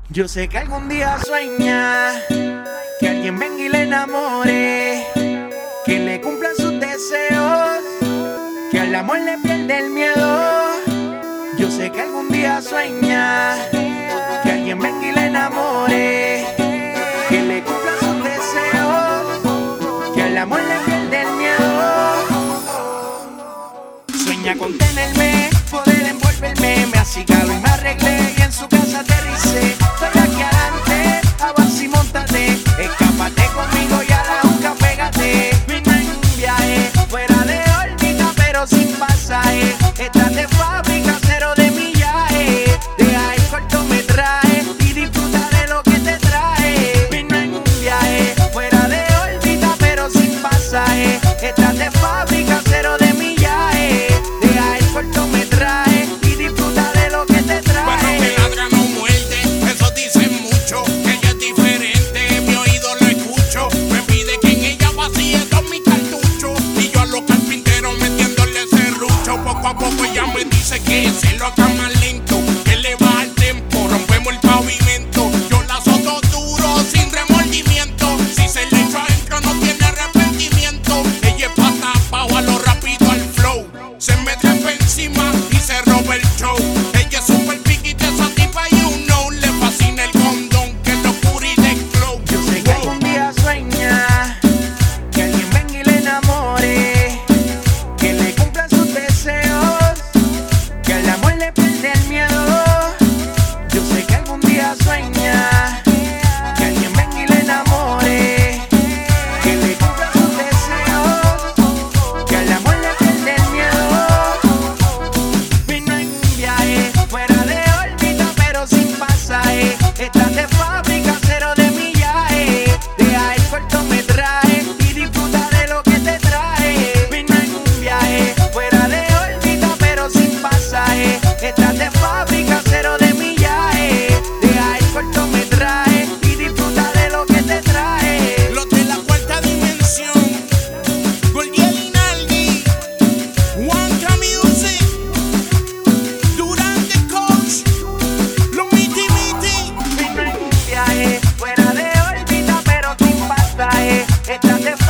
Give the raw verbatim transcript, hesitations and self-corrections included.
Yo sé que algún día sueña que alguien venga y le enamore, que le cumplan sus deseos, que al amor le pierde el miedo. Yo sé que algún día sueña que alguien venga y le enamore, que le cumplan sus deseos, que al amor le pierde el miedo. Sueña con tenerme, poder envolverme, me acicalo y me arreglé y en su casa aterricé. Estoy aquí adelante, avanza y montate, escápate conmigo y a la boca pégate. Vine en un viaje, fuera de órbita pero sin pasaje. Estás de fábrica, cero de millaje. Deja el cortometraje y disfruta de lo que te traje. Vine en un viaje, fuera de órbita pero sin pasaje. Estás de fábrica, cero de millaje. Deja el cortometraje y disfruta de lo que te traje. Bueno, que ladra no muerde, eso dicen mucho. Que ella es diferente, mi oído lo escucho. Me pide que en ella vacíe todos mis cartuchos y yo a los carpinteros metiéndole serrucho. Poco a poco ella me dice que se lo haga más lento, que le baja el tempo, rompemos el pavimento. Yo la azoto duro sin remordimiento. Si se le echa adentro no tiene arrepentimiento. Ella es pata abajo a lo rápido al flow. Se me trepa encima y se roba el show. Ella es super piqui, te satisface, you know. Le fascina el condón, que es locura y de glow. Yo sé que algún día sueña que alguien venga y le enamore, que le cumplan sus deseos, que al amor le pierde el miedo. Yo sé que algún día sueña que alguien venga y le enamore, que le cumplan sus deseos, que al amor le pierde el miedo. Vino en un viaje, fuera de órbita pero sin pasaje. Estás de fábrica, cero de millaje. Deja el cortometraje y disfruta de lo que te traje. Vino en un viaje, fuera de órbita pero sin pasaje. Estás de fábrica, cero de millaje. Deja el cortometraje y disfruta de lo que te traje. Los de la cuarta dimensión, Gordiel y Naldi, Wonka Music, Durán the Coach, los Miti Miti. Vino en un viaje, fuera de órbita pero sin pasaje. Estás de